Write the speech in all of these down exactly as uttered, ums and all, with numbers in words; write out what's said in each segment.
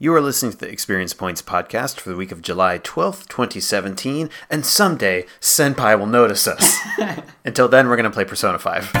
You are listening to the Experience Points podcast for the week of July twelfth, twenty seventeen, and someday Senpai will notice us. Until then, we're going to play Persona five.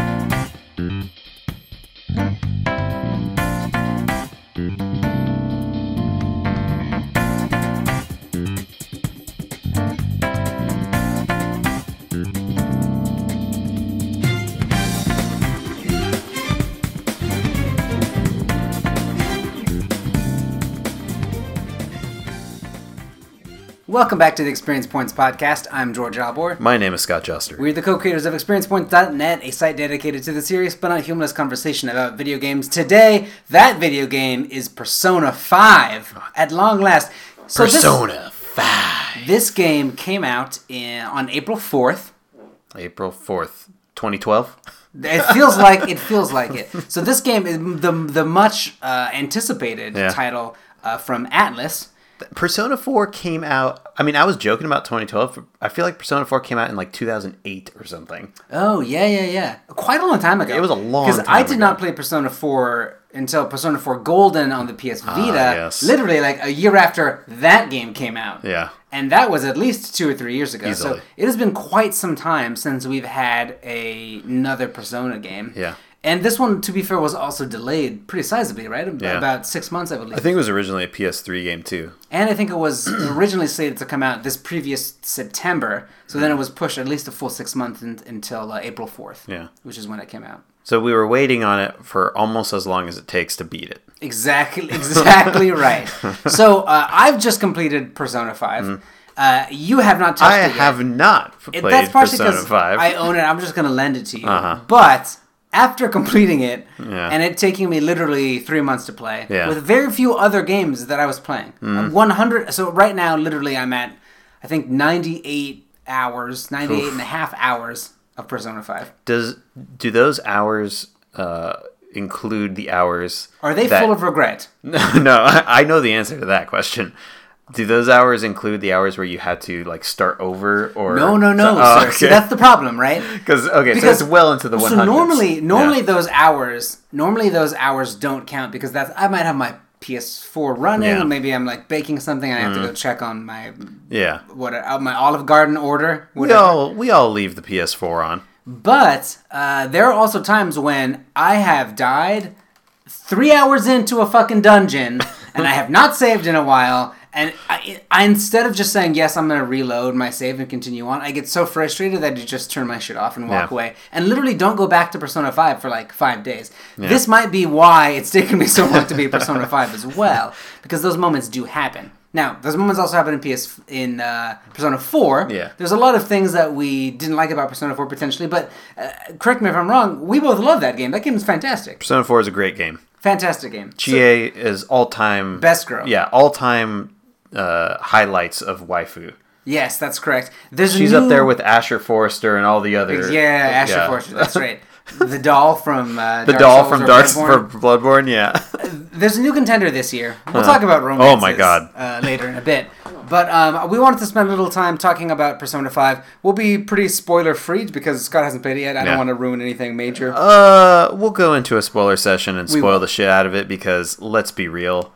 Welcome back to the Experience Points podcast. I'm George Albor. My name is Scott Juster. We're the co-creators of Experience Points dot net, a site dedicated to the serious but not humorless conversation about video games. Today, that video game is Persona five. At long last. So Persona this, five. This game came out in, on April fourth. April fourth, twenty twelve? It feels like it feels like it. So this game is the the much uh, anticipated yeah. title uh, from Atlus. Persona four came out, I mean, I was joking about twenty twelve. I feel like Persona four came out in like two thousand eight or something. Oh, yeah, yeah, yeah. Quite a long time ago. It was a long time Because I did ago. not play Persona four until Persona four Golden on the P S Vita. Ah, yes. Literally like a year after that game came out. Yeah. And that was at least two or three years ago. Easily. So it has been quite some time since we've had a, another Persona game. Yeah. And this one, to be fair, was also delayed pretty sizably, right? Yeah. About six months, I believe. I think it was originally a P S three game, too. And I think it was originally slated to come out this previous September. So then it was pushed at least a full six months in, until uh, April fourth. Yeah. Which is when it came out. So we were waiting on it for almost as long as it takes to beat it. Exactly, exactly right. So uh, I've just completed Persona five. Mm. Uh, you have not touched I it yet. I have not played it, that's partially Persona five. I own it. I'm just going to lend it to you. Uh-huh. But after completing it, yeah. and it taking me literally three months to play, yeah. with very few other games that I was playing. Mm. one hundred. So right now, literally, I'm at, I think, ninety-eight hours, ninety-eight Oof. and a half hours of Persona five. Does do those hours uh, include the hours? Are they that... full of regret? No, no. I, I know the answer to that question. Do those hours include the hours where you had to like start over or no, no, no, so, oh, sir. Okay. See, that's the problem, right? Because okay, because, so it's well into the one hundreds. So normally, normally yeah. those hours, normally those hours don't count because that's I might have my P S four running, yeah. or maybe I'm like baking something and I have mm. to go check on my yeah what uh, my Olive Garden order. Whatever. We all we all leave the P S four on. But uh, there are also times when I have died three hours into a fucking dungeon and I have not saved in a while. And I, I, instead of just saying, yes, I'm going to reload my save and continue on, I get so frustrated that I just turn my shit off and walk yeah. away. And literally don't go back to Persona five for like five days. Yeah. This might be why it's taken me so long to beat Persona five as well. Because those moments do happen. Now, those moments also happen in P S in uh, Persona four. Yeah. There's a lot of things that we didn't like about Persona four potentially. But uh, correct me if I'm wrong, we both love that game. That game is fantastic. Persona four is a great game. Fantastic game. Chie so, is all-time... Best girl. Yeah, all-time... Uh, highlights of waifu. Yes, that's correct. There's She's a new... up there with Asher Forrester and all the other. Yeah, Asher yeah. Forrester. That's right. The doll from uh, the Dark doll Souls from Dark Bloodborne. for Bloodborne. Yeah. There's a new contender this year. We'll huh. talk about romances. Oh my god. Uh, later in a bit. But um, we wanted to spend a little time talking about Persona five. We'll be pretty spoiler free because Scott hasn't played it yet. I yeah. don't want to ruin anything major. Uh, we'll go into a spoiler session and We spoil will. the shit out of it because let's be real.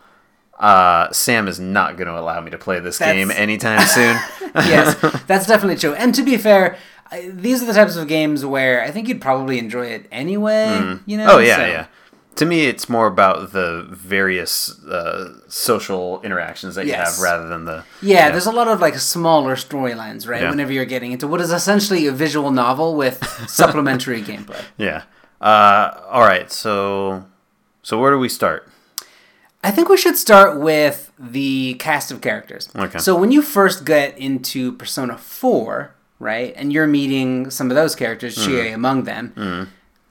Uh, Sam is not going to allow me to play this that's... game anytime soon. Yes, that's definitely true. And to be fair, I, these are the types of games where I think you'd probably enjoy it anyway. Mm. You know? Oh yeah, so. yeah. To me, it's more about the various uh, social interactions that you yes. have rather than the... Yeah, yeah. there's a lot of like smaller storylines, right? Yeah. Whenever you're getting into what is essentially a visual novel with supplementary gameplay. Yeah. Uh, all right, so so where do we start? I think we should start with the cast of characters. Okay. So when you first get into Persona four, right, and you're meeting some of those characters, mm. Chie among them, mm.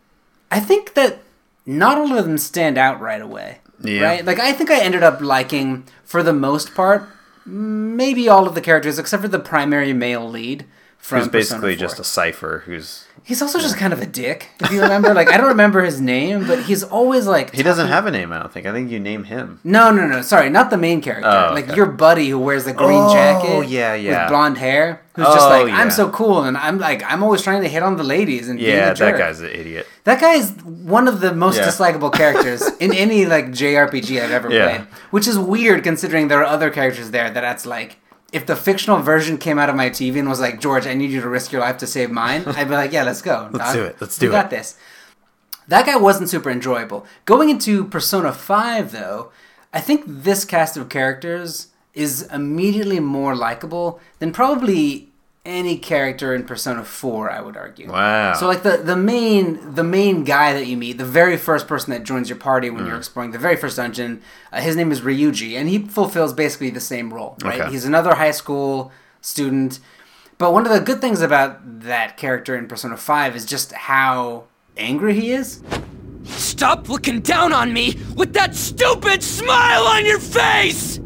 I think that not all of them stand out right away. Yeah. Right? Like, I think I ended up liking, for the most part, maybe all of the characters, except for the primary male lead, from Who's basically Persona four. just a cipher who's... He's also just kind of a dick, if you remember. Like, I don't remember his name, but he's always like... He doesn't have a name, I don't think. I think you name him. No, no, no. Sorry, not the main character. Oh, like, okay. your buddy who wears the green Oh, jacket yeah, yeah. with blonde hair. Who's Oh, just like, yeah. I'm so cool, and I'm like, I'm always trying to hit on the ladies and being Yeah, a jerk. that guy's an idiot. That guy is one of the most Yeah. dislikable characters in any, like, J R P G I've ever Yeah. played. Which is weird, considering there are other characters there that that's like... If the fictional version came out of my T V and was like, George, I need you to risk your life to save mine, I'd be like, yeah, let's go. Let's dog. do it. Let's do we it. got this. That guy wasn't super enjoyable. Going into Persona five, though, I think this cast of characters is immediately more likable than probably any character in Persona four, I would argue. Wow. So, like, the, the main the main guy that you meet, the very first person that joins your party when Mm. you're exploring the very first dungeon, uh, his name is Ryuji, and he fulfills basically the same role, right? Okay. He's another high school student. But one of the good things about that character in Persona five is just how angry he is. Stop looking down on me with that stupid smile on your face!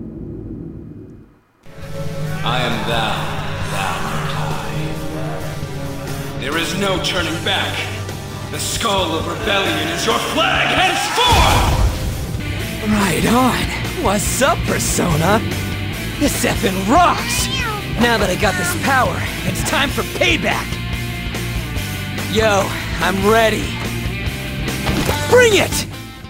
I am thou, thou art I. There is no turning back. The skull of rebellion is your flag henceforth! Right on. What's up, Persona? This effing rocks! Now that I got this power, it's time for payback! Yo, I'm ready. Bring it!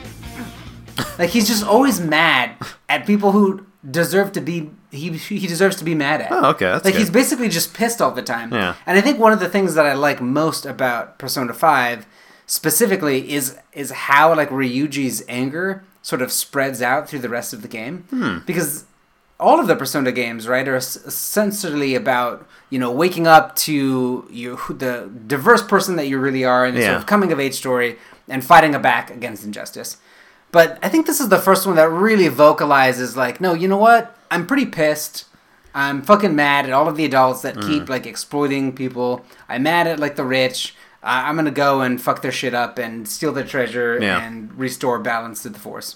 Like, he's just always mad at people who deserve to be he he deserves to be mad at. Oh, okay, that's like good. he's basically just pissed all the time. Yeah. And I think one of the things that I like most about Persona five specifically is is how like Ryuji's anger sort of spreads out through the rest of the game. Hmm. Because all of the Persona games, right, are es- essentially about, you know, waking up to you who- the diverse person that you really are and the Yeah. sort of coming of age story and fighting a back against injustice. But I think this is the first one that really vocalizes, like, no, you know what? I'm pretty pissed. I'm fucking mad at all of the adults that Mm. keep, like, exploiting people. I'm mad at, like, the rich. Uh, I'm gonna go and fuck their shit up and steal their treasure Yeah. and restore balance to the force.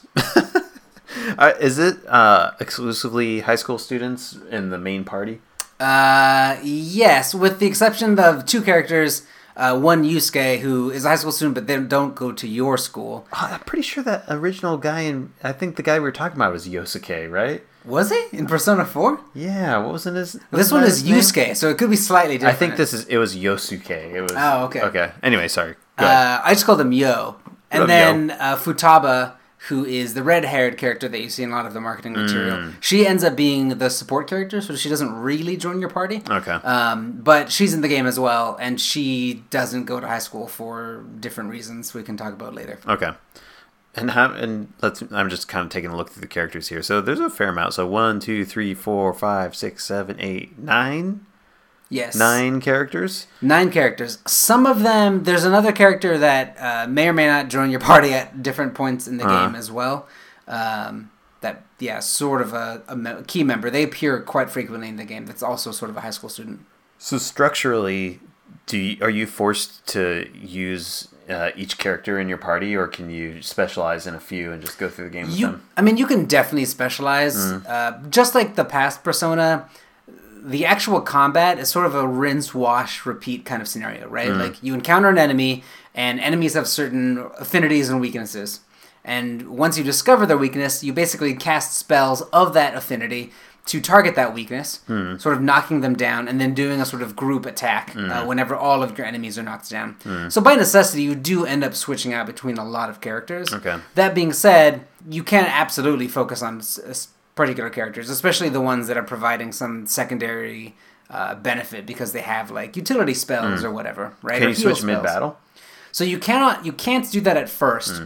Uh, is it uh, exclusively high school students in the main party? Uh, yes, with the exception of two characters. Uh, one, Yusuke, who is a high school student, but they don't go to your school. Oh, I'm pretty sure that original guy in... I think the guy we were talking about was Yosuke, right? Was he? In Persona four? Yeah, what was in his... This wasn't one that is his name? Yusuke, so it could be slightly I different. think this is... It was Yosuke. It was... Oh, okay. Okay. Anyway, sorry. Go ahead. Uh, I just called him Yo. And Love then uh, Futaba, who is the red-haired character that you see in a lot of the marketing material. Mm. She ends up being the support character, so she doesn't really join your party. Okay. Um, but she's in the game as well, and she doesn't go to high school for different reasons we can talk about later. Okay. And how, and let's. I'm just kind of taking a look through the characters here. So there's a fair amount. So one, two, three, four, five, six, seven, eight, nine, Yes. nine characters. Nine characters. Some of them, there's another character that uh, may or may not join your party at different points in the Uh-huh. game as well. Um, that, yeah, sort of a, a me- key member. They appear quite frequently in the game. That's also sort of a high school student. So structurally, do you, are you forced to use uh, each character in your party, or can you specialize in a few and just go through the game with You, them? I mean, you can definitely specialize. Uh, just like the past Persona, the actual combat is sort of a rinse, wash, repeat kind of scenario, right? Like, you encounter an enemy, and enemies have certain affinities and weaknesses. And once you discover their weakness, you basically cast spells of that affinity to target that weakness, sort of knocking them down, and then doing a sort of group attack uh, whenever all of your enemies are knocked down. So by necessity, you do end up switching out between a lot of characters. Okay. That being said, you can absolutely focus on s- s- particular characters, especially the ones that are providing some secondary uh, benefit because they have like utility spells or whatever, right? Can Or you heal switch mid spells. battle? So you cannot, you can't do that at first.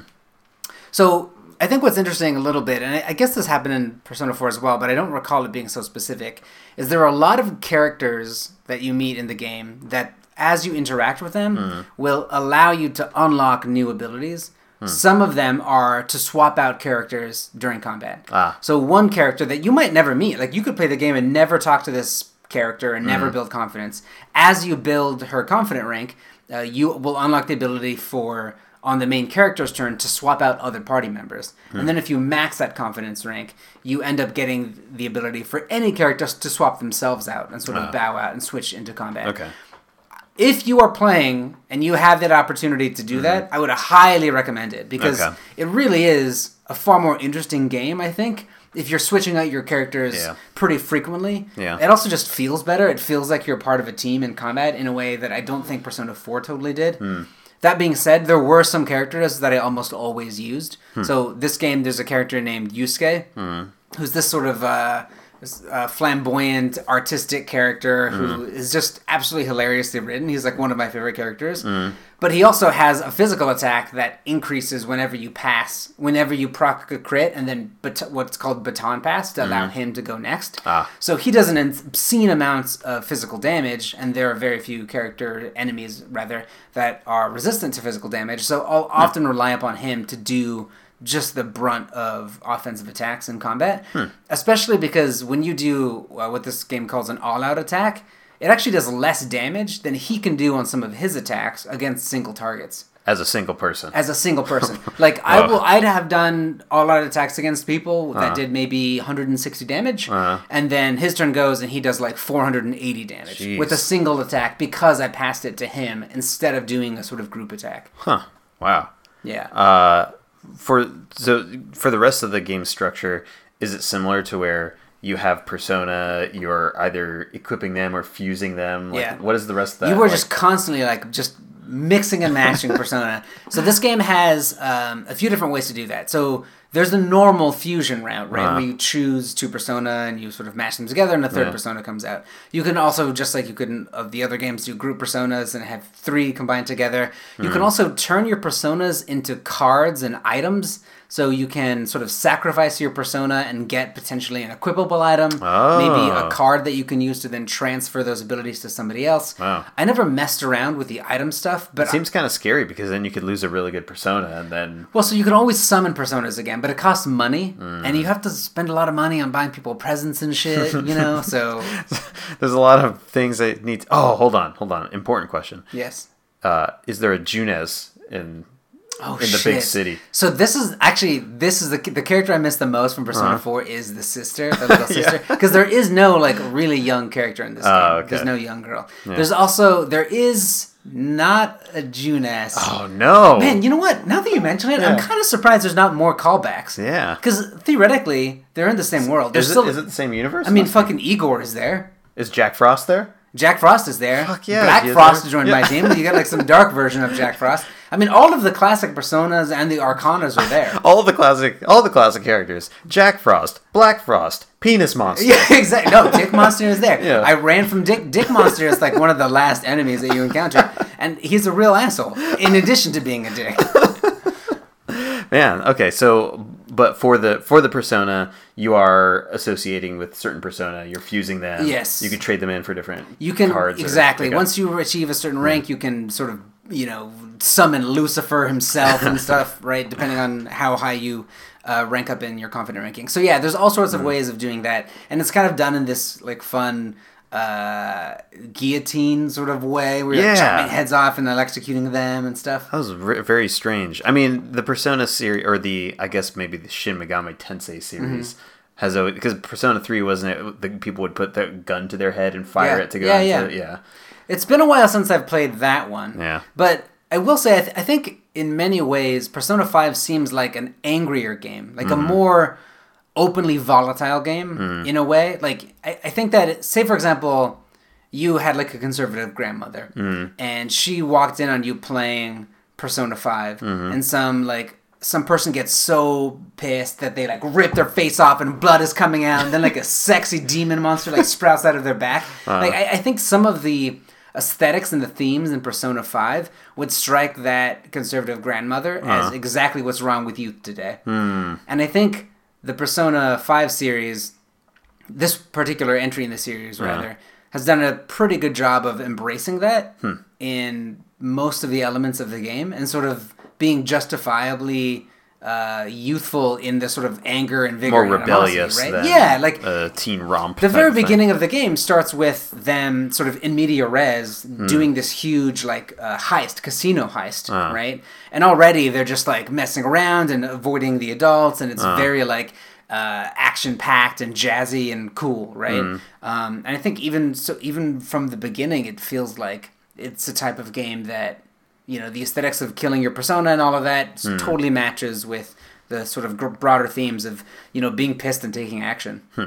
So I think what's interesting a little bit, and I I guess this happened in Persona four as well, but I don't recall it being so specific, is there are a lot of characters that you meet in the game that, as you interact with them, will allow you to unlock new abilities. Some of them are to swap out characters during combat. Ah. So one character that you might never meet, like you could play the game and never talk to this character and never build confidence. As you build her confident rank, uh, you will unlock the ability for on the main character's turn to swap out other party members. Hmm. And then if you max that confidence rank, you end up getting the ability for any characters to swap themselves out and sort of uh. bow out and switch into combat. Okay. If you are playing and you have that opportunity to do mm-hmm. that, I would highly recommend it because okay. it really is a far more interesting game, I think, if you're switching out your characters yeah. pretty frequently. Yeah. It also just feels better. It feels like you're part of a team in combat in a way that I don't think Persona four totally did. Mm. That being said, there were some characters that I almost always used. Hmm. So this game, there's a character named Yusuke, mm. who's this sort of uh, this, uh, flamboyant, artistic character mm. who is just absolutely hilariously written. He's like one of my favorite characters. Mm. But he also has a physical attack that increases whenever you pass, whenever you proc a crit, and then bat- what's called baton pass to allow mm. him to go next. Ah. So he does an obscene amounts of physical damage, and there are very few character enemies, rather, that are resistant to physical damage. So I'll mm. often rely upon him to do just the brunt of offensive attacks in combat, hmm. especially because when you do uh, what this game calls an all-out attack, it actually does less damage than he can do on some of his attacks against single targets. As a single person. As a single person. Like, I will, I'd have done all-out attacks against people that uh-huh. did maybe one hundred sixty damage, uh-huh. and then his turn goes and he does like four hundred eighty damage Jeez. With a single attack because I passed it to him instead of doing a sort of group attack. Huh. Wow. Yeah. Uh, for so for the rest of the game structure, is it similar to where you have Persona, you're either equipping them or fusing them? Like, yeah. What is the rest of that? You were like? just constantly like just mixing and matching Persona. So this game has um, a few different ways to do that. So there's the normal fusion route, right, uh-huh. where you choose two Persona and you sort of mash them together and a third yeah. Persona comes out. You can also, just like you could in of the other games, do group Personas and have three combined together. You mm. can also turn your Personas into cards and items. So you can sort of sacrifice your Persona and get potentially an equipable item, oh. maybe a card that you can use to then transfer those abilities to somebody else. Wow. I never messed around with the item stuff, but it seems kind of scary because then you could lose a really good Persona and then. Well, so you can always summon Personas again, but it costs money, mm. and you have to spend a lot of money on buying people presents and shit, you know. So there's a lot of things that need. To... Oh, hold on, hold on. Important question. Yes. Uh, is there a Junes in? Oh, in the shit. big city. So this is actually this is the the character I miss the most from Persona uh-huh. four is the sister, the little sister, because yeah. there is no like really young character in this game. Oh, okay. There's no young girl. Yeah. There's also there is not a Junes. Oh no, man! You know what? Now that you mention it, yeah. I'm kind of surprised there's not more callbacks. Yeah, because theoretically they're in the same world. Is it, still, is it the same universe? I mean, fucking Igor is there. Is Jack Frost there? Jack Frost is there. Fuck yeah, Black is Frost there? joined yeah. my team. You got like some dark version of Jack Frost. I mean, all of the classic Personas and the Arcanas are there. all of the classic, all the classic characters: Jack Frost, Black Frost, Penis Monster. Yeah, exactly. No, Dick Monster is there. Yeah. I ran from Dick. Dick Monster is like one of the last enemies that you encounter, and he's a real asshole. In addition to being a dick. Man, okay, so but for the for the Persona, you are associating with certain Persona. You're fusing them. Yes, you can trade them in for different. You can cards exactly. Or, Once you achieve a certain rank, you can sort of you know summon Lucifer himself and stuff, right? Depending on how high you uh, rank up in your confident ranking. So yeah, there's all sorts of mm. ways of doing that, and it's kind of done in this like fun. Uh, guillotine sort of way where you're yeah. chopping heads off and electrocuting them and stuff. That was re- very strange. I mean, the Persona series, or the, I guess maybe the Shin Megami Tensei series, mm-hmm. has always, because Persona three, wasn't it, the people would put the gun to their head and fire yeah. it to go yeah, into yeah. it? Yeah. It's been a while since I've played that one. Yeah. But I will say, I, th- I think in many ways, Persona five seems like an angrier game, like mm-hmm. a more openly volatile game mm. in a way. Like I, I think that it, say for example you had like a conservative grandmother mm. and she walked in on you playing Persona five mm-hmm. and some like some person gets so pissed that they like rip their face off and blood is coming out and then like a sexy demon monster like sprouts out of their back. Uh. Like I, I think some of the aesthetics and the themes in Persona five would strike that conservative grandmother uh. as exactly what's wrong with youth today. Mm. And I think the Persona five series, this particular entry in the series, rather, uh-huh. has done a pretty good job of embracing that hmm. in most of the elements of the game and sort of being justifiably uh, youthful in the sort of anger and vigor, More and rebellious, animosity, than right? Yeah, like a teen romp. the type very of thing. beginning of the game starts with them sort of in media res doing this huge like uh, heist, casino heist, Uh. right? And already they're just like messing around and avoiding the adults, and it's Uh. very like uh, action packed and jazzy and cool, right? Mm. Um, and I think even so, even from the beginning, it feels like it's a type of game that, you know, the aesthetics of killing your persona and all of that Mm. totally matches with the sort of gr- broader themes of, you know, being pissed and taking action. Hmm.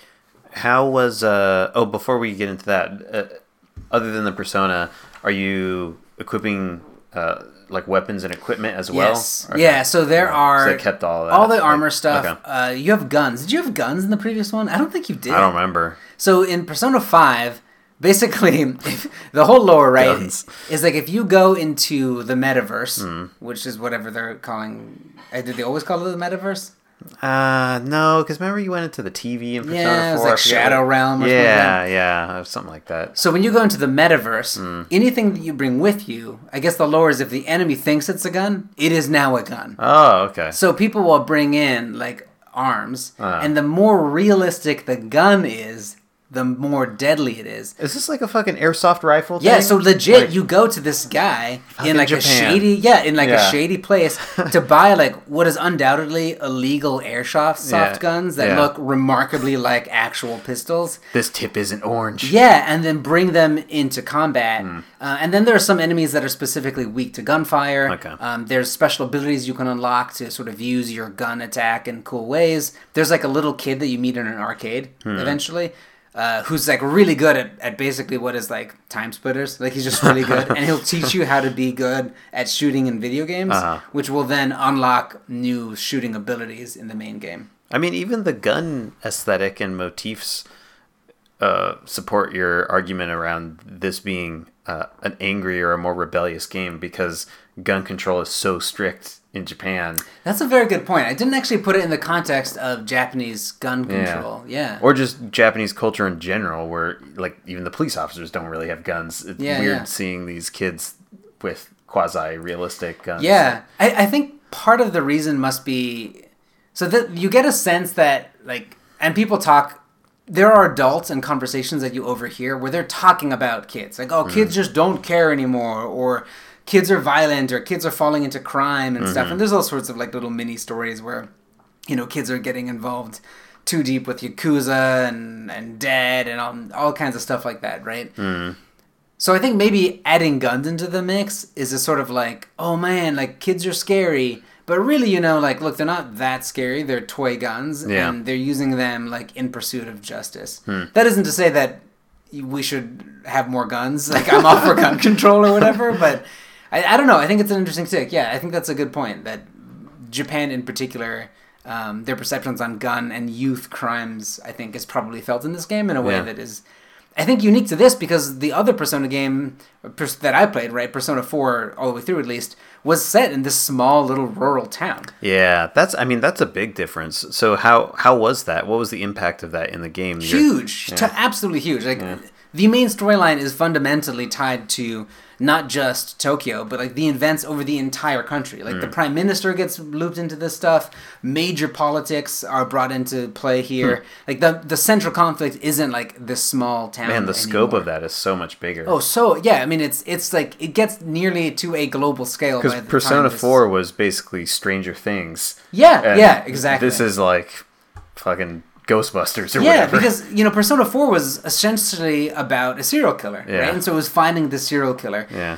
How was uh oh before we get into that, uh, other than the persona, are you equipping uh like weapons and equipment as well? Yes. Okay. Yeah, so there Okay. are So they kept all that. all the armor like, stuff. okay. Uh, you have guns. Did you have guns in the previous one? I don't think you did. I don't remember. So in Persona five, basically, the whole lore, right, Guns. is like if you go into the metaverse, Mm. which is whatever they're calling. uh, Did they always call it the metaverse? Uh no, because remember you went into the T V in Persona Yeah, it was four? like I forget Shadow what- Realm or yeah, yeah, something like that. So when you go into the metaverse, Mm. anything that you bring with you, I guess the lore is if the enemy thinks it's a gun, it is now a gun. Oh, okay. So people will bring in like arms, Uh. and the more realistic the gun is, the more deadly it is. Is this like a fucking airsoft rifle thing? Yeah, so legit, Like- you go to this guy Fucking in like Japan. a shady, yeah, in like Yeah. a shady place to buy like what is undoubtedly illegal airsoft soft Yeah. guns that Yeah. look remarkably like actual pistols. This tip isn't orange. Yeah, and then bring them into combat. Hmm. Uh, and then there are some enemies that are specifically weak to gunfire. Okay. Um, there's special abilities you can unlock to sort of use your gun attack in cool ways. There's like a little kid that you meet in an arcade Hmm. eventually. Uh, who's like really good at, at basically what is like time splitters. Like he's just really good, and he'll teach you how to be good at shooting in video games, Uh-huh. which will then unlock new shooting abilities in the main game. I mean, even the gun aesthetic and motifs uh, support your argument around this being uh, an angry or a more rebellious game because gun control is so strict in Japan. That's a very good point. I didn't actually put it in the context of Japanese gun Yeah. control. Yeah. Or just Japanese culture in general, where like even the police officers don't really have guns. It's Yeah, weird yeah. seeing these kids with quasi-realistic guns. Yeah, I, I think part of the reason must be so that you get a sense that like, and people talk. There are adults and conversations that you overhear where they're talking about kids, like, "Oh, kids just don't care anymore," or "Kids are violent," or "Kids are falling into crime and stuff." And there's all sorts of like little mini stories where, you know, kids are getting involved too deep with Yakuza and and Dead and all, all kinds of stuff like that, right? So I think maybe adding guns into the mix is a sort of like, oh man, like kids are scary. But really, you know, like, look, they're not that scary. They're toy guns. Yeah. And they're using them, like, in pursuit of justice. That isn't to say that we should have more guns. Like, I'm all for gun control or whatever. But I, I don't know. I think it's an interesting take. Yeah, I think that's a good point. That Japan in particular, um, their perceptions on gun and youth crimes, I think, is probably felt in this game in a way Yeah. that is... I think unique to this because the other Persona game pers- that I played, right, Persona four all the way through at least, was set in this small little rural town. Yeah, that's. I mean, that's a big difference. So how how was that? What was the impact of that in the game? You're- Huge, Yeah. to absolutely huge. Like the main storyline is fundamentally tied to not just Tokyo, but like the events over the entire country. Like the Mm. prime minister gets looped into this stuff. Major politics are brought into play here. Hmm. Like the the central conflict isn't like this small town. Man, the scope anymore. of that is so much bigger. Oh, so yeah. I mean, it's it's like it gets nearly to a global scale. by Because the Persona time this- four was basically Stranger Things. Yeah, and yeah, exactly. This is like fucking Ghostbusters or Yeah, whatever. because you know, Persona four was essentially about a serial killer, Yeah. right? And so it was finding the serial killer. Yeah.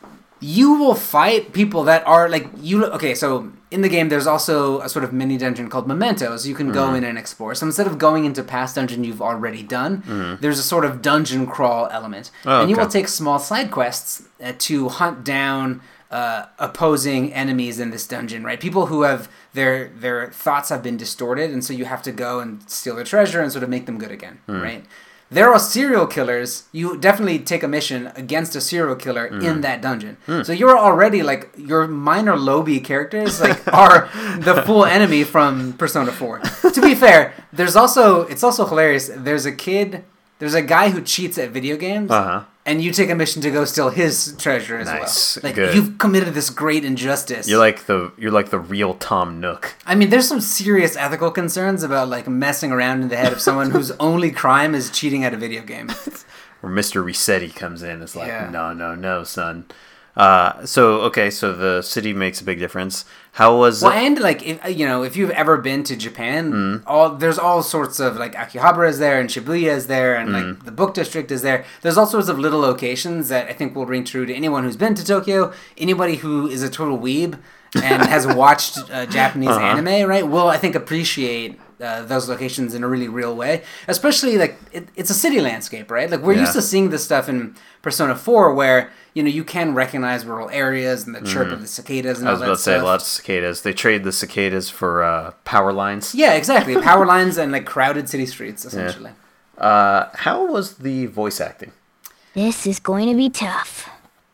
You will fight people that are like you. Okay, so in the game, there's also a sort of mini dungeon called Mementos. You can go Mm-hmm. in and explore. So instead of going into past dungeon you've already done, there's a sort of dungeon crawl element, Mm-hmm. Oh, and you okay. will take small side quests uh, to hunt down uh, opposing enemies in this dungeon. Right, people who have their their thoughts have been distorted, and so you have to go and steal their treasure and sort of make them good again. Hmm. Right. There are serial killers. You definitely take a mission against a serial killer Hmm. in that dungeon. So you're already like your minor lobby characters like are the full enemy from Persona four. To be fair, there's also it's also hilarious. There's a kid. There's a guy who cheats at video games. Uh-huh. and you take a mission to go steal his treasure as Nice. well. Like Good. you've committed this great injustice. You're like the you're like the real Tom Nook. I mean, there's some serious ethical concerns about like messing around in the head of someone whose only crime is cheating at a video game. Where Mister Resetti comes in, it's like, Yeah. no, no, no, son. Uh, so okay, so the city makes a big difference. How was Well, it? and like if you know, if you've ever been to Japan, Mm. all there's all sorts of like Akihabara is there, and Shibuya is there, and Mm. like the book district is there. There's all sorts of little locations that I think will ring true to anyone who's been to Tokyo. Anybody who is a total weeb and has watched uh, Japanese Uh-huh. anime, right, will I think appreciate uh, those locations in a really real way. Especially like it, it's a city landscape, right? Like we're Yeah. used to seeing this stuff in Persona four, where you know you can recognize rural areas and the chirp of the cicadas and Mm. I all was that about to stuff. say lots of cicadas. They trade the cicadas for uh, power lines. Yeah, exactly. Power lines and like crowded city streets, essentially. Uh, how was the voice acting? This is going to be tough.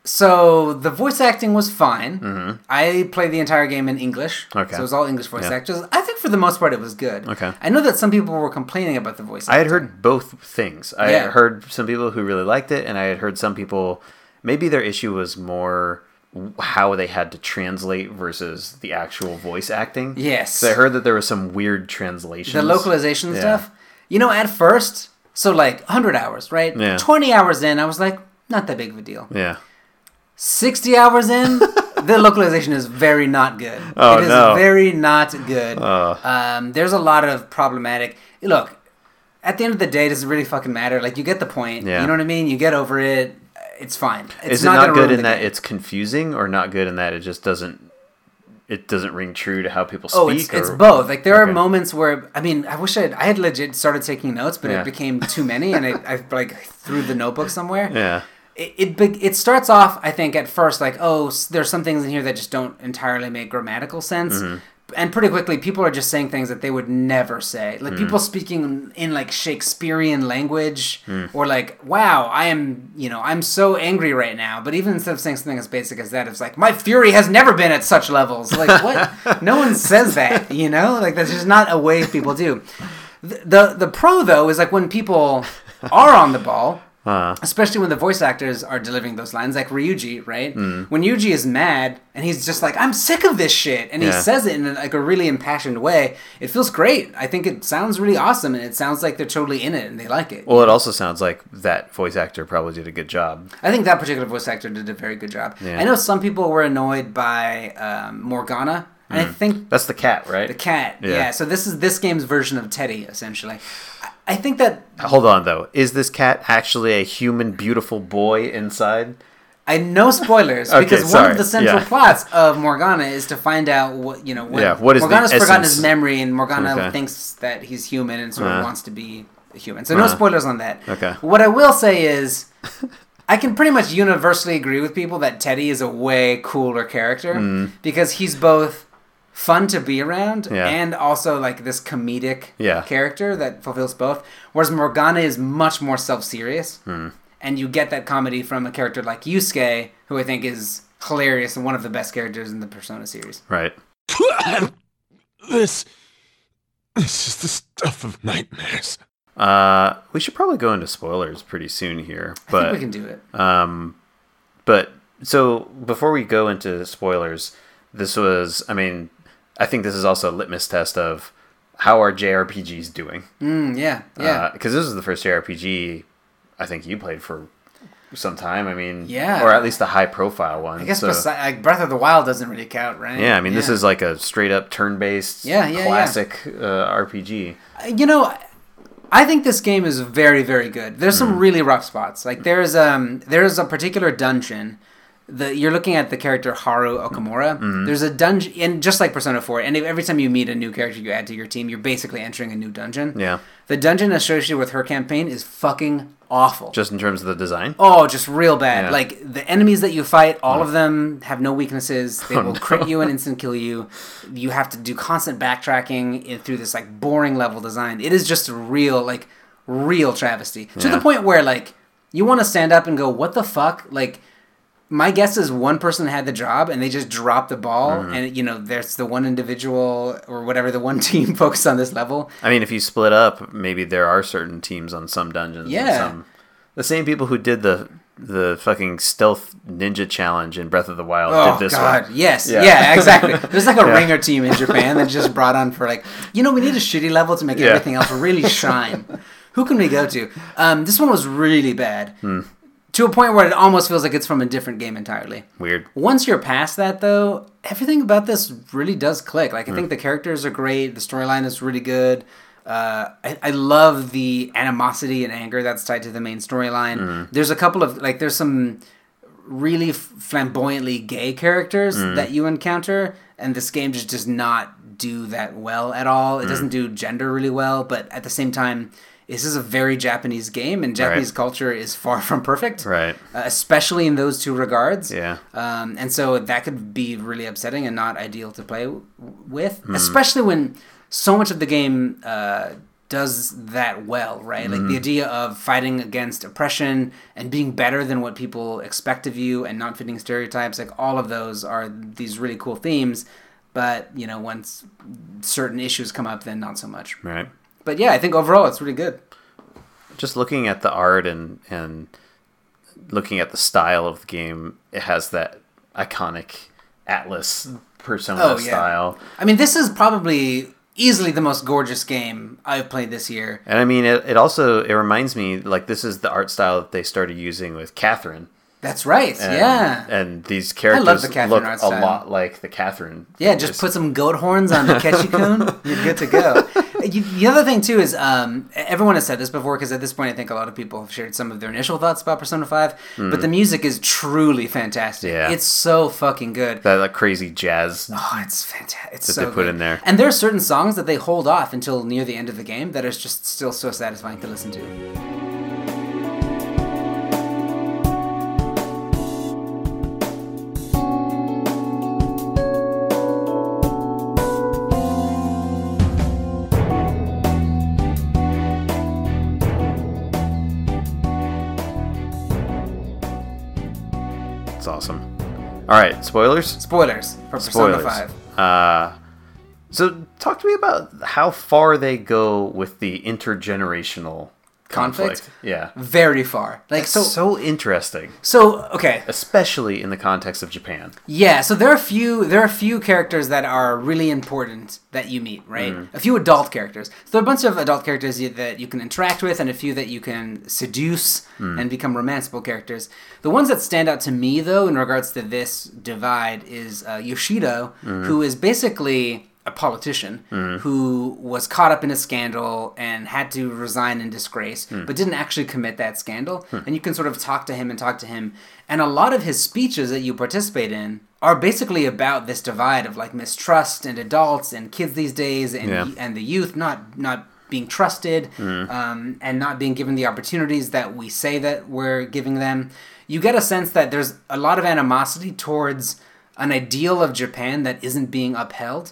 So the voice acting was fine. I played the entire game in English, Mm-hmm. Okay. so it was all English voice Yeah. actors. I think for the most part it was good. Okay. I know that some people were complaining about the voice. I had acting. heard both things. I Yeah. had heard some people who really liked it, and I had heard some people maybe their issue was more how they had to translate versus the actual voice acting. Yes. So I heard that there was some weird translations. the localization Yeah. stuff. You know, at first, so like one hundred hours, right? Yeah. twenty hours in, I was like, not that big of a deal. Yeah. sixty hours in, the localization is very not good. Oh, it is no. very not good. Oh. Um, there's a lot of problematic. Look, at the end of the day, does it really fucking matter? Like, you get the point. Yeah. You know what I mean? You get over it. It's fine. It's Is it not, gonna good ruin in the that game. it's confusing, or not good in that it just doesn't it doesn't ring true to how people speak? Oh, it's, it's or- both. Like, there are Okay. moments where, I mean, I wish I had, I had legit started taking notes, but Yeah. it became too many, and I, I like threw the notebook somewhere. Yeah. It, it beg- it starts off, I think, at first like, oh, s- there's some things in here that just don't entirely make grammatical sense, Mm-hmm. and pretty quickly people are just saying things that they would never say, like Mm. people speaking in, in like Shakespearean language, Mm. or like, wow, I am, you know, I'm so angry right now. But even instead of saying something as basic as that, it's like, my fury has never been at such levels. Like, what? No one says that, you know? Like, that's just not a way people do. The the, the pro though is like when people are on the ball. Uh, Especially when the voice actors are delivering those lines, like Ryuji, right? Mm. When Yuji is mad and he's just like, "I'm sick of this shit," and he Yeah. says it in like a really impassioned way, it feels great. I think it sounds really awesome, and it sounds like they're totally in it and they like it. well, it also sounds like that voice actor probably did a good job. I think that particular voice actor did a very good job. Yeah. I know some people were annoyed by um, Morgana, and I think That's the cat, right? the cat. Yeah. Yeah. So this is this game's version of Teddy, essentially. I, I think that Hold on, though. Is this cat actually a human, beautiful boy inside? I know spoilers Okay, because one sorry. of the central Yeah. plots of Morgana is to find out what you know. When Yeah, what is the Morgana's forgotten essence? his memory, and Morgana Okay. thinks that he's human and sort Uh-huh. of wants to be a human. So no Uh-huh. spoilers on that. Okay. What I will say is, I can pretty much universally agree with people that Teddy is a way cooler character Mm. because he's both fun to be around Yeah. and also like this comedic Yeah. character that fulfills both. Whereas Morgana is much more self-serious. Hmm. And you get that comedy from a character like Yusuke, who I think is hilarious and one of the best characters in the Persona series. Right. This. This is the stuff of nightmares. Uh, we should probably go into spoilers pretty soon here, I but think we can do it. Um, but so before we go into spoilers, this was, I mean, I think this is also a litmus test of how are J R P Gs doing? Mm, yeah, yeah. Because this is the first J R P G I think you played for some time. I mean, Yeah. or at least a high profile one. I guess so, besi- like Breath of the Wild doesn't really count, right? yeah, I mean, this is like a straight up turn based Yeah, yeah, yeah. classic uh, R P G. You know, I think this game is very, very good. There's Hmm. some really rough spots. Like there's um there's a particular dungeon. The, you're looking at the character Haru Okamura. Mm-hmm. There's a dungeon, and just like Persona four, and every time you meet a new character you add to your team, you're basically entering a new dungeon. Yeah. The dungeon associated with her campaign is fucking awful. Just in terms of the design. Oh, just real bad. Yeah. Like, the enemies that you fight, all of them have no weaknesses. They Oh, will no. crit you and instant kill you. You have to do constant backtracking in, through this, like, boring level design. It is just a real, like, real travesty. To Yeah. the point where, like, you want to stand up and go, what the fuck? Like, my guess is one person had the job and they just dropped the ball. Mm-hmm. And, you know, there's the one individual or whatever, the one team focused on this level. I mean, if you split up, maybe there are certain teams on some dungeons. and Yeah. Some, the same people who did the the fucking stealth ninja challenge in Breath of the Wild Oh did this God, one. yes, Yeah. yeah, exactly. There's like a Yeah. ringer team in Japan that just brought on for like, you know, we need a shitty level to make Yeah. everything else really shine. Who can we go to? Um, this one was really bad. Hmm. To a point where it almost feels like it's from a different game entirely. Weird. Once you're past that, though, everything about this really does click. Like, I Hmm. think the characters are great. The storyline is really good. Uh, I, I love the animosity and anger that's tied to the main storyline. Hmm. There's a couple of, like, there's some really flamboyantly gay characters Hmm. that you encounter, and this game just does not do that well at all. It Hmm. doesn't do gender really well, but at the same time, this is a very Japanese game, and Japanese Right. culture is far from perfect. Right. Uh, especially in those two regards. Yeah. Um, and so that could be really upsetting and not ideal to play w- with, Hmm. especially when so much of the game uh, does that well, right? Like the idea of fighting against oppression and being better than what people expect of you and not fitting stereotypes, like all of those are these really cool themes. But, you know, once certain issues come up, then not so much. Right. But yeah, I think overall it's really good. Just looking at the art and and looking at the style of the game, it has that iconic Atlas Persona Oh, yeah. style. I mean, this is probably easily the most gorgeous game I've played this year. And I mean, it, it also, it reminds me, like, this is the art style that they started using with Catherine. That's right. And, yeah. And these characters love the Catherine look art a style. lot like the Catherine. Yeah, just put some goat horns on Takeshi-kun. You're good to go. You, the other thing, too, is um, everyone has said this before, because at this point I think a lot of people have shared some of their initial thoughts about Persona five, but the music is truly fantastic. Yeah. It's so fucking good. that like, crazy jazz. Oh, it's fantastic. It's That so they put good. in there. And there are certain songs that they hold off until near the end of the game that is just still so satisfying to listen to. It's awesome. All right, spoilers? Spoilers for Persona Spoilers. five. Uh, so talk to me about how far they go with the intergenerational conflict. Conflict? Yeah. Very far. Like It's so so interesting, so okay. especially in the context of Japan. Yeah, so there are a few there are a few characters that are really important that you meet, right? Mm. A few adult characters. So there are a bunch of adult characters you- that you can interact with, and a few that you can seduce Mm. and become romanceable characters. The ones that stand out to me, though, in regards to this divide, is uh, Yoshido, Mm. who is basically a politician who was caught up in a scandal and had to resign in disgrace, but didn't actually commit that scandal. And you can sort of talk to him and talk to him. And a lot of his speeches that you participate in are basically about this divide of like mistrust and adults and kids these days and Yeah. and the youth not not being trusted um, and not being given the opportunities that we say that we're giving them. You get a sense that there's a lot of animosity towards an ideal of Japan that isn't being upheld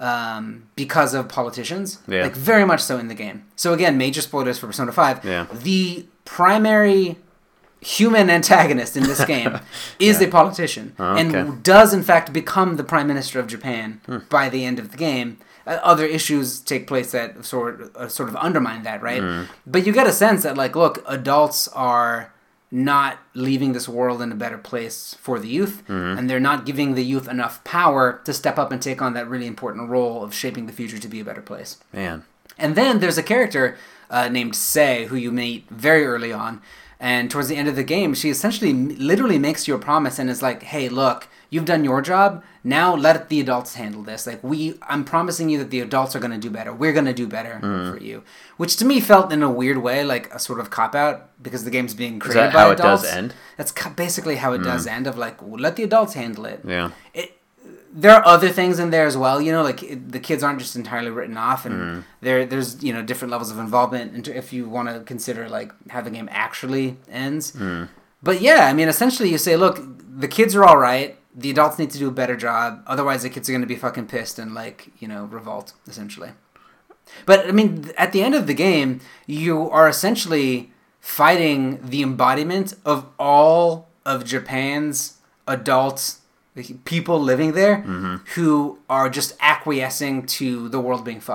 um, because of politicians. Yeah. Like, very much so in the game. So, again, major spoilers for Persona five. Yeah. The primary human antagonist in this game is a politician Oh, okay. and does, in fact, become the Prime Minister of Japan Hmm. by the end of the game. Uh, other issues take place that sort, uh, sort of undermine that, right? Hmm. But you get a sense that, like, look, adults are not leaving this world in a better place for the youth, Mm-hmm. and they're not giving the youth enough power to step up and take on that really important role of shaping the future to be a better place. Man. And then there's a character uh, named Sei who you meet very early on, and towards the end of the game, she essentially m- literally makes you a promise and is like, "Hey, look, you've done your job. Now let the adults handle this. Like, we, I'm promising you that the adults are going to do better. We're going to do better Mm. for you." Which to me felt in a weird way like a sort of cop out because the game's being created that by how it adults. does end? That's ca- basically how it does end. Of like, well, let the adults handle it. Yeah. It, there are other things in there as well, you know, like it, the kids aren't just entirely written off, and there there's, you know, different levels of involvement into, if you want to consider like how the game actually ends. But yeah, I mean, essentially you say, look, the kids are all right, the adults need to do a better job, otherwise the kids are going to be fucking pissed and like, you know, revolt essentially. But I mean, at the end of the game, you are essentially fighting the embodiment of all of Japan's adults, people living there, who are just acquiescing to the world being fucked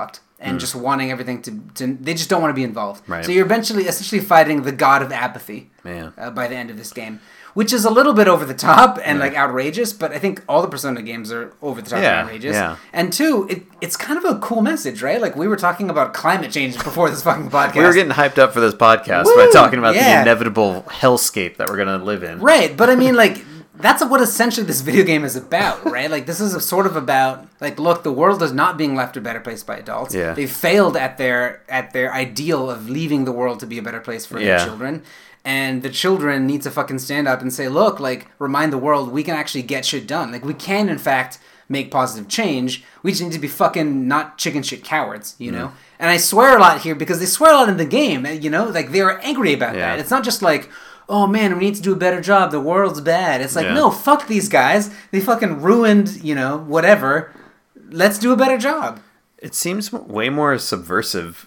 and just wanting everything to, to... They just don't want to be involved. Right. So you're eventually essentially fighting the god of apathy Man. Uh, by the end of this game. Which is a little bit over the top and like outrageous, but I think all the Persona games are over the top Yeah, and outrageous. yeah. And two, it, it's kind of a cool message, right? Like we were talking about climate change before this fucking podcast. We were getting hyped up for this podcast Woo! by talking about Yeah. the inevitable hellscape that we're going to live in. Right, but I mean, like, that's what essentially this video game is about, right? Like, this is a sort of about, like, look, the world is not being left a better place by adults. Yeah. They've failed at their at their ideal of leaving the world to be a better place for Yeah. their children. And the children need to fucking stand up and say, look, like, remind the world we can actually get shit done. Like, we can, in fact, make positive change. We just need to be fucking not chicken shit cowards, you know? And I swear a lot here because they swear a lot in the game, you know? Like, they are angry about Yeah. that. It's not just like, oh man, we need to do a better job. The world's bad. It's like, Yeah. no, fuck these guys. They fucking ruined, you know, whatever. Let's do a better job. It seems way more subversive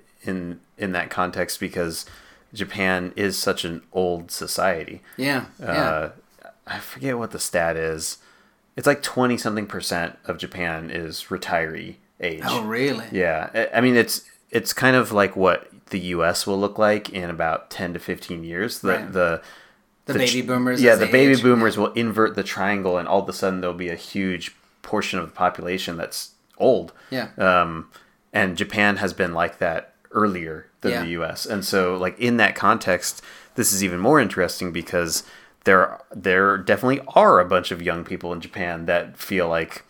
in in that context because Japan is such an old society. Yeah. Yeah. Uh, I forget what the stat is. It's like twenty something percent of Japan is retiree age. oh, really? Yeah, I- I mean it's it's kind of like what the U S will look like in about ten to fifteen years. The Right. the The, the baby ch- boomers. yeah, as the they baby age. boomers will invert the triangle, and all of a sudden there'll be a huge portion of the population that's old. Yeah. Um, and Japan has been like that earlier than Yeah. the U S. And so, like in that context, this is even more interesting because there there definitely are a bunch of young people in Japan that feel like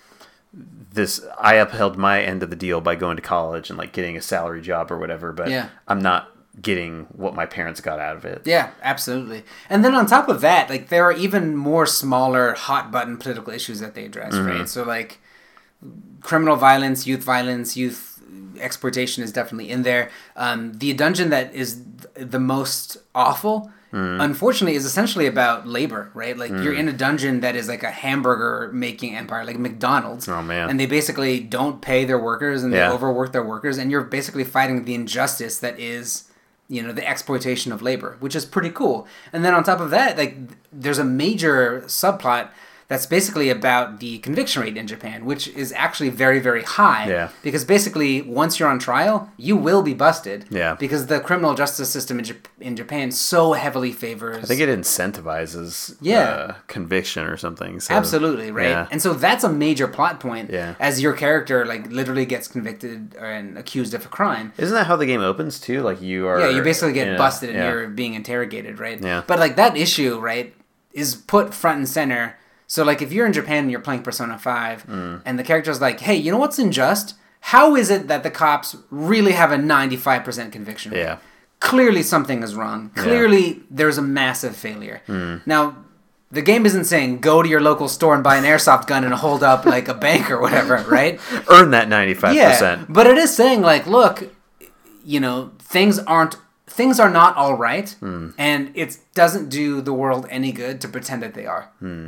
this. I upheld my end of the deal by going to college and like getting a salary job or whatever, but Yeah. I'm not getting what my parents got out of it. Yeah, absolutely. And then on top of that, like there are even more smaller hot button political issues that they address, Mm-hmm. right? So like criminal violence, youth violence, youth exploitation is definitely in there. Um, the dungeon that is th- the most awful, Mm. unfortunately, is essentially about labor, right? Like you're in a dungeon that is like a hamburger making empire, like McDonald's. Oh, man. And they basically don't pay their workers and Yeah. they overwork their workers, and you're basically fighting the injustice that is, you know, the exploitation of labor, which is pretty cool. And then on top of that, like there's a major subplot that's basically about the conviction rate in Japan, which is actually very, very high. Yeah. Because basically, once you're on trial, you will be busted. Yeah. Because the criminal justice system in, Jap- in Japan so heavily favors... I think it incentivizes Yeah. uh, conviction or something. So, Absolutely, right? Yeah. And so that's a major plot point Yeah. as your character like literally gets convicted and accused of a crime. Isn't that how the game opens too? Like you are. Yeah, you basically get in a- busted and yeah. you're being interrogated, right? Yeah. But like that issue, right, is put front and center. So like if you're in Japan and you're playing Persona five Mm. and the character's like, hey, you know what's unjust? How is it that the cops really have a ninety-five percent conviction rate? Yeah. Clearly something is wrong. Clearly there's a massive failure. Mm. Now, the game isn't saying go to your local store and buy an airsoft gun and hold up like a bank or whatever, right? Earn that ninety-five Yeah, percent. but it is saying like, look, you know, things aren't things are not all right, Hmm. and it doesn't do the world any good to pretend that they are.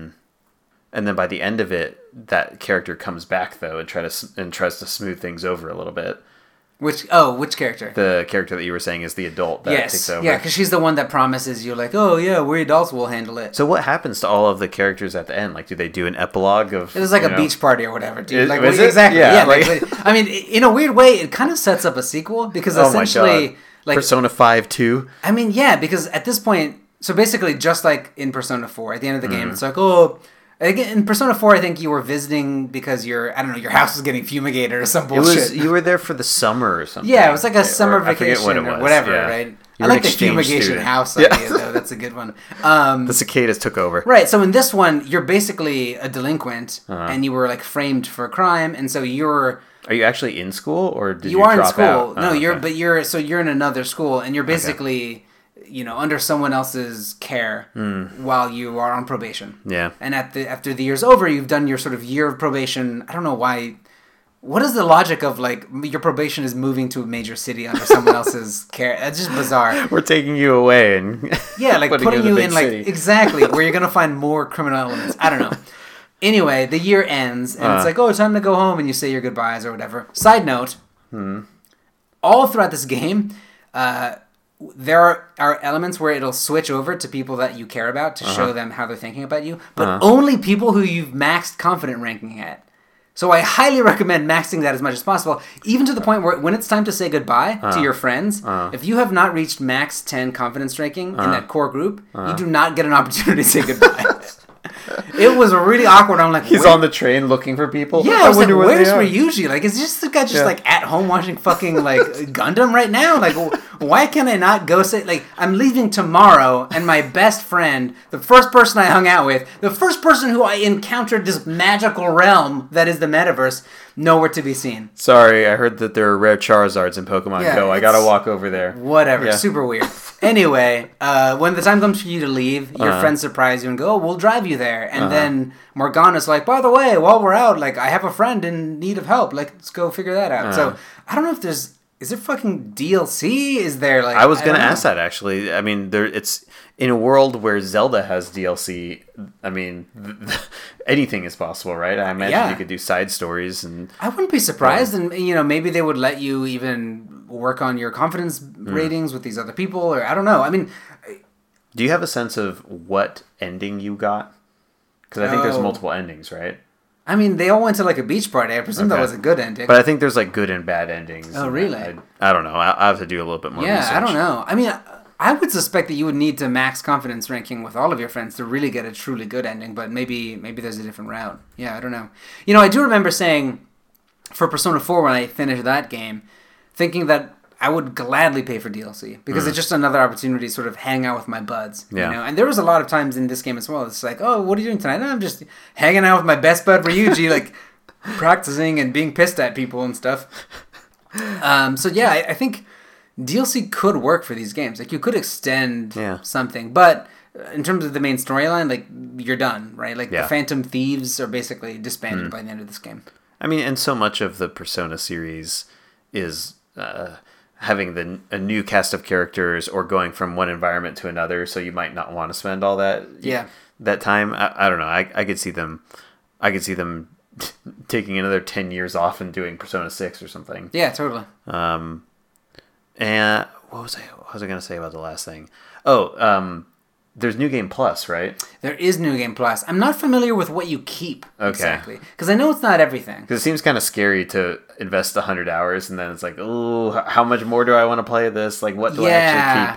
And then by the end of it, that character comes back though and try to s- and tries to smooth things over a little bit. Which oh, which character? The character that you were saying is the adult that yes, takes over. yeah, because she's the one that promises you like, oh yeah, we adults will handle it. So what happens to all of the characters at the end? Like, do they do an epilogue of? It was like you a know- beach party or whatever, dude. Is- like was we- it? exactly, Yeah, yeah. like- like, I mean, in a weird way, it kind of sets up a sequel because Oh my essentially, god! like, Persona five two. I mean, yeah, because at this point, so basically, just like in Persona four, at the end of the Mm-hmm. game, it's like, oh, again, in Persona four, I think you were visiting because your, I don't know, your house was getting fumigated or some It bullshit. was you were there for the summer or something. yeah, it was like a summer Or I forget vacation what it or was, whatever, yeah. right? You I were like an the exchange fumigation student. house Yeah. idea, though. That's a good one. Um, The cicadas took over. Right, so in this one, you're basically a delinquent, Uh-huh. and you were like framed for a crime, and so you're Are you actually in school or did you, you are in drop school. out? No, Oh, you're okay. but you're so you're in another school, and you're basically you know under someone else's care while you are on probation. Hmm. Yeah. And at the after the year's over, you've done your sort of year of probation. I don't know why. What is the logic of like your probation is moving to a major city under someone else's care? That's just bizarre. We're taking you away and Yeah, like putting putting in a you big in like city. exactly where you're gonna find more criminal elements. I don't know. Anyway, the year ends and it's Uh. like, oh, time to go home, and you say your goodbyes or whatever. Side note: all throughout this game, uh, there are, are elements where it'll switch over to people that you care about to show them how they're thinking about you, but Uh-huh. only people who you've maxed confident ranking at. So I highly recommend maxing that as much as possible, even to the point where when it's time to say goodbye Uh, to your friends, uh, if you have not reached max ten confidence ranking uh, in that core group, uh, you do not get an opportunity to say goodbye. It was really awkward. I'm like, He's where- on the train looking for people. Yeah, I was like, wonder where they where's are. Ryuji? Like, is this the guy just Yeah. like at home watching fucking like Gundam right now? Like, wh- why can I not go say like I'm leaving tomorrow, and my best friend, the first person I hung out with, the first person who I encountered this magical realm that is the metaverse, nowhere to be seen. Sorry, I heard that there are rare Charizards in Pokemon Yeah, Go. I it's- gotta walk over there. Whatever, Yeah. super weird. Anyway, uh, when the time comes for you to leave, your Uh-huh. friends surprise you and go, oh, we'll drive you there. And Uh-huh. then Morgana's like, by the way, while we're out, like, I have a friend in need of help. Like, let's go figure that out. So, Uh-huh. I don't know if there's, is there fucking D L C? Is there, like, I was gonna don't know. ask that actually. I mean, there it's in a world where Zelda has D L C. I mean, anything is possible, right? I imagine Yeah. you could do side stories and I wouldn't be surprised, and you know, maybe they would let you even work on your confidence Hmm. ratings with these other people, or I don't know. I mean, do you have a sense of what ending you got? Because I think there's Oh. multiple endings, right? I mean, they all went to like a beach party. I presume that Okay. was a good ending. But I think there's like good and bad endings. Oh, and really? I, I don't know. I, I have to do a little bit more yeah, research. I don't know. I mean, I would suspect that you would need to max confidence ranking with all of your friends to really get a truly good ending. But maybe, maybe there's a different route. Yeah, I don't know. You know, I do remember saying for Persona four when I finished that game, thinking that I would gladly pay for D L C because it's just another opportunity to sort of hang out with my buds. Yeah. You know? And there was a lot of times in this game as well. It's like, oh, what are you doing tonight? No, I'm just hanging out with my best bud Ryuji, like practicing and being pissed at people and stuff. Um, so yeah, I, I think D L C could work for these games. Like you could extend Yeah. something, but in terms of the main storyline, like you're done, right? Like Yeah. the Phantom Thieves are basically disbanded by the end of this game. I mean, and so much of the Persona series is uh, having the a new cast of characters or going from one environment to another. So you might not want to spend all that Yeah. that time. I, I don't know. I, I could see them. I could see them taking another ten years off and doing Persona six or something. Yeah, totally. Um, and what was I? What was I going to say about the last thing? Oh, um, there's New Game Plus, right? There is New Game Plus. I'm not familiar with what you keep Okay. exactly because I know it's not everything. Because it seems kind of scary to invest one hundred hours and then it's like, oh, how much more do I want to play this? Like, what do I actually Yeah, keep?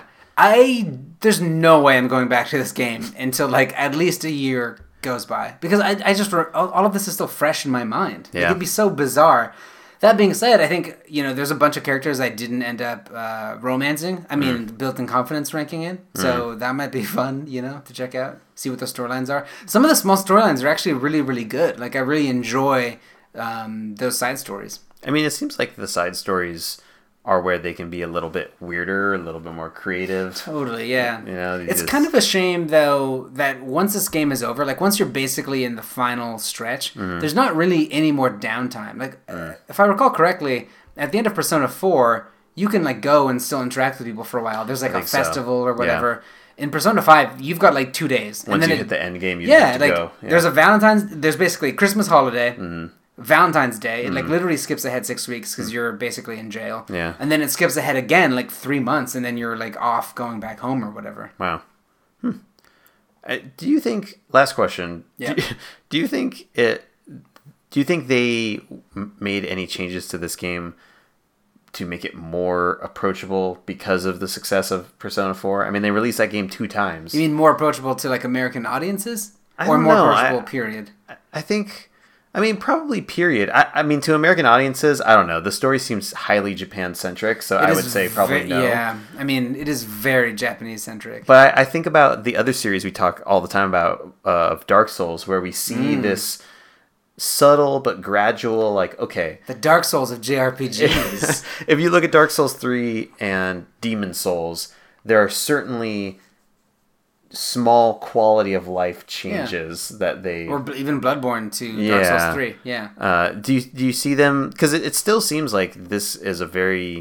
I there's no way I'm going back to this game until like at least a year goes by because I I just re- all, all of this is still fresh in my mind. Yeah. It'd be so bizarre. That being said, I think you know there's a bunch of characters I didn't end up uh, romancing. I mean, Mm. built-in confidence ranking in, so that might be fun, you know, to check out, see what the storylines are. Some of the small storylines are actually really, really good. Like I really enjoy um, those side stories. I mean, it seems like the side stories are where they can be a little bit weirder, a little bit more creative. Totally, yeah. You know, you it's just- kind of a shame though that once this game is over, like once you're basically in the final stretch, Mm-hmm. there's not really any more downtime. Like uh, if I recall correctly, at the end of Persona four, you can like go and still interact with people for a while. There's like a think so. festival or Yeah. whatever. In Persona five, you've got like two days. Once then you it- hit the end game, you yeah, have to like go. Yeah. Mm-hmm. there's a Valentine's. There's basically Christmas holiday, Valentine's Day. It like literally skips ahead six weeks because you're basically in jail. Mm. Yeah. and then it skips ahead again like three months, and then you're like off going back home or whatever. Wow. Hmm. Uh, do you think? Last question. Yeah. Do, do you think it? Do you think they m- made any changes to this game to make it more approachable because of the success of Persona four? I mean, they released that game two times. You mean more approachable to like American audiences, I or don't more know. approachable? I- period. I think. I mean, probably. Period. I, I mean, to American audiences, I don't know. The story seems highly Japan centric, so I It would is say probably ve- no. Yeah, I mean it is very Japanese centric. But I, I think about the other series we talk all the time about uh, of Dark Souls, where we see Mm. this subtle but gradual, like, okay, The Dark Souls of J R P Gs. if you look at Dark Souls three and Demon Souls, there are certainly small quality of life changes that they. or bl- even Bloodborne to Dark Yeah. Souls three. Yeah. Uh, do you do you see them? Because it, it still seems like this is a very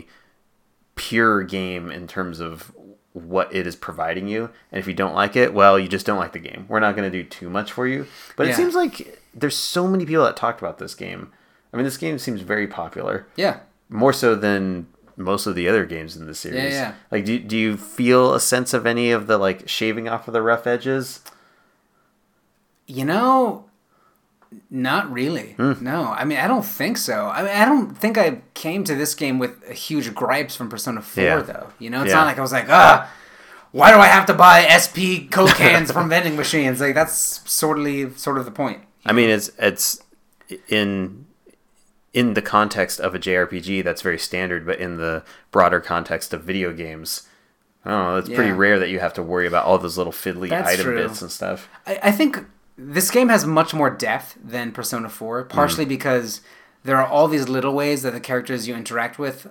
pure game in terms of what it is providing you. And if you don't like it, well, you just don't like the game. We're not going to do too much for you. But Yeah. it seems like there's so many people that talked about this game. I mean, this game seems very popular, Yeah. more so than most of the other games in the series. yeah. Like, do do you feel a sense of any of the like shaving off of the rough edges? You know, Not really. Hmm. No, I mean I don't think so. I mean I don't think I came to this game with huge gripes from Persona four Yeah. though. You know, it's Yeah. not like I was like, ah, why do I have to buy S P Coke cans from vending machines? Like that's sort of sort of the point. I mean, it's it's in in the context of a J R P G that's very standard, but in the broader context of video games, I don't know. It's pretty Yeah. rare that you have to worry about all those little fiddly That's item true. bits and stuff. I, I think this game has much more depth than Persona four, partially Mm. because there are all these little ways that the characters you interact with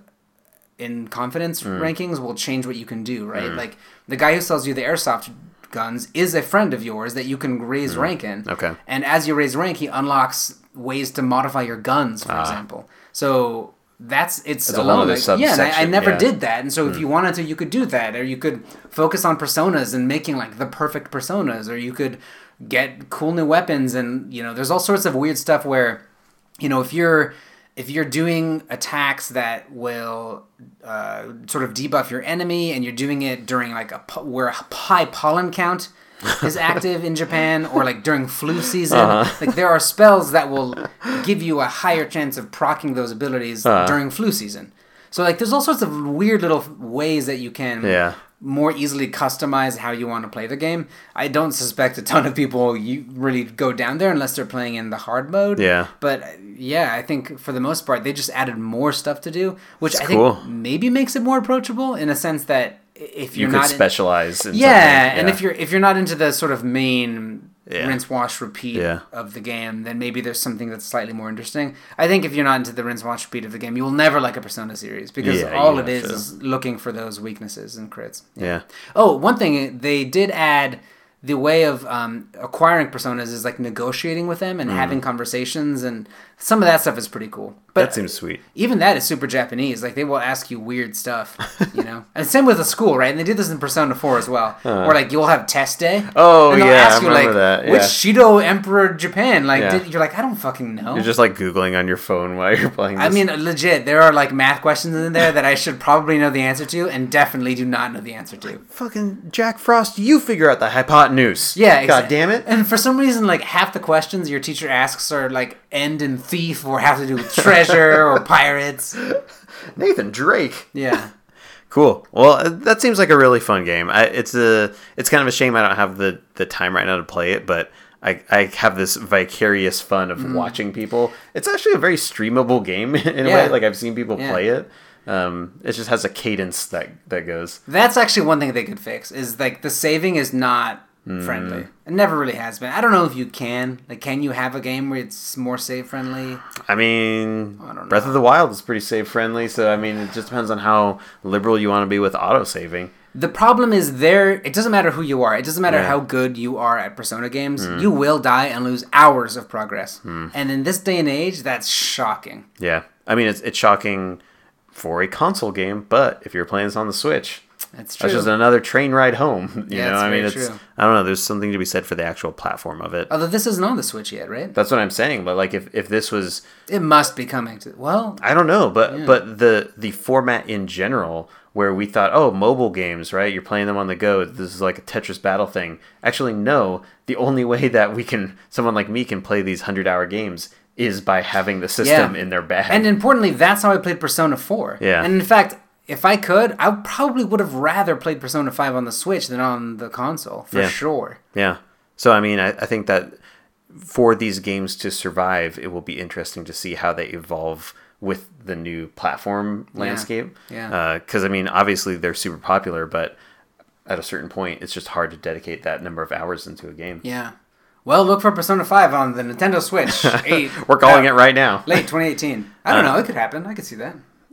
in confidence Mm. rankings will change what you can do, right? Like, the guy who sells you the airsoft guns is a friend of yours that you can raise rank in. Mm. Okay. And as you raise rank, he unlocks ways to modify your guns, for example. So that's it's That's a whole alone. other Like, yeah, and I, I subsection, never yeah. did that, and so if you wanted to, you could do that, or you could focus on personas and making like the perfect personas, or you could get cool new weapons, and you know, there's all sorts of weird stuff where, you know, if you're if you're doing attacks that will uh, sort of debuff your enemy, and you're doing it during like a po- where a high pollen count is active in Japan, or like during flu season, Uh-huh. like there are spells that will give you a higher chance of proccing those abilities Uh-huh. during flu season. So like there's all sorts of weird little ways that you can Yeah. more easily customize how you want to play the game. I don't suspect a ton of people you really go down there unless they're playing in the hard mode. Yeah. But uh, yeah, I think for the most part they just added more stuff to do, which That's I think cool. maybe makes it more approachable in a sense that if You you're could not in- specialize in yeah, something. and if you're if you're not into the sort of main Yeah. rinse, wash, repeat Yeah. of the game, then maybe there's something that's slightly more interesting. I think if you're not into the rinse, wash, repeat of the game, you will never like a Persona series because Yeah, all you it is have to. is looking for those weaknesses and crits. Yeah. Oh, one thing they did add. The way of um, acquiring personas is like negotiating with them and having conversations, and some of that stuff is pretty cool. But Mm. That seems sweet. even that is super Japanese. Like they will ask you weird stuff, you know. And same with the school, right? And they did this in Persona four as well, where like you'll have test day. Oh, and they'll yeah, ask I you remember like, that, which yeah. Shido Emperor Japan? Like Yeah. did, you're like, I don't fucking know. You're just like Googling on your phone while you're playing this. I mean, legit, there are like math questions in there that I should probably know the answer to, and definitely do not know the answer to. fucking Jack Frost, you figure out the hypotenuse. Yeah, God exa- damn it. And for some reason, like half the questions your teacher asks are like end in thief or have to do with treasure or pirates. Nathan Drake. Yeah. Cool. Well, uh, that seems like a really fun game. I, it's a, it's kind of a shame I don't have the, the time right now to play it, but I, I have this vicarious fun of watching people. It's actually a very streamable game in a Yeah. way. Like I've seen people Yeah. play it. Um, it just has a cadence that that goes. That's actually one thing they could fix is like the saving is not Hmm. friendly. It never really has been. I don't know if you can. Like, can you have a game where it's more save friendly? I mean, I don't Breath know. of the Wild is pretty save friendly, so I mean, it just depends on how liberal you want to be with auto saving. The problem is there. It doesn't matter who you are. It doesn't matter Yeah. how good you are at Persona games. You will die and lose hours of progress. And in this day and age, that's shocking. Yeah, I mean, it's it's shocking for a console game, but if you're playing this on the Switch, That's true. that's just another train ride home. You Yeah, know, it's I mean, very it's true. I don't know. There's something to be said for the actual platform of it. Although this isn't on the Switch yet, right? That's what I'm saying. But like, if if this was, It must be coming to. Well, I don't know, but but the the format in general, where we thought, oh, mobile games, right? You're playing them on the go. This is like a Tetris battle thing. Actually, no. The only way that we can, someone like me, can play these hundred hour games is by having the system Yeah. in their bag. and importantly, that's how I played Persona four. Yeah. And in fact, if I could, I probably would have rather played Persona five on the Switch than on the console, for Yeah. sure. Yeah. So, I mean, I, I think that for these games to survive, it will be interesting to see how they evolve with the new platform landscape. Yeah. Because, I mean, obviously they're super popular, but at a certain point, it's just hard to dedicate that number of hours into a game. Yeah. Well, look for Persona five on the Nintendo Switch. eight. We're calling uh, it right now. Late twenty eighteen. I don't Uh, know. It could happen. I could see that.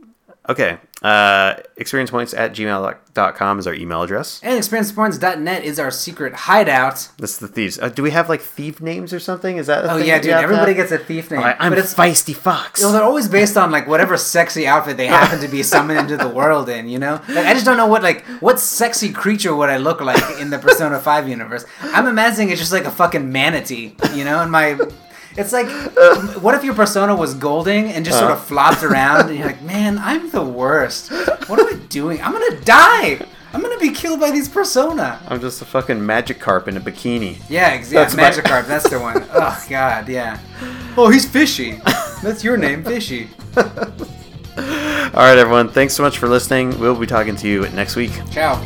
Okay. Uh, experiencepoints at gmail dot com is our email address. And experience points dot net is our secret hideout. That's the thieves. Uh, do we have like thief names or something? Is that a Oh, thing yeah, that dude. you have to Everybody have? gets a thief name. I, I'm but it's Feisty Fox. Well, they're always based on like whatever sexy outfit they happen to be summoned into the world in, you know? Like, I just don't know what like what sexy creature would I look like in the Persona five universe. I'm imagining it's just like a fucking manatee, you know? And my it's like what if your Persona was Golding and just sort of flopped around and you're like, "Man, I'm the worst. What am I doing? I'm going to die. I'm going to be get killed by these Persona? I'm just a fucking Magikarp in a bikini. Yeah, exactly. That's my- Magikarp, that's the one. Oh, God, yeah. Oh, he's Fishy. That's your name, Fishy. All right, everyone. Thanks so much for listening. We'll be talking to you next week. Ciao.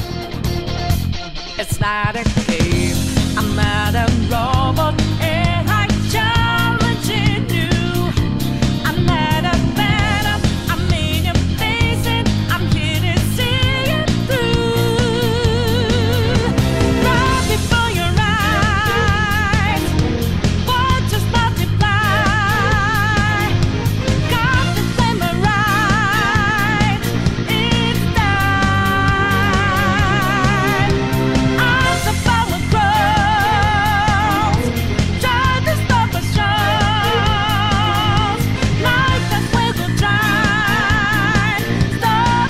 It's not a game. I'm not a robot, and I challenge you. I'm not a phantom. I'm in your face, and I'm here to see it through. Right before your eyes, words just multiply. Got the glamour right. It's time. As the power grows, try to stop us shows. Light us will go dry. Stop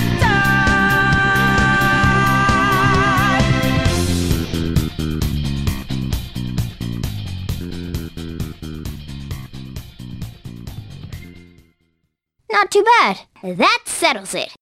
time. Not too bad. That settles it.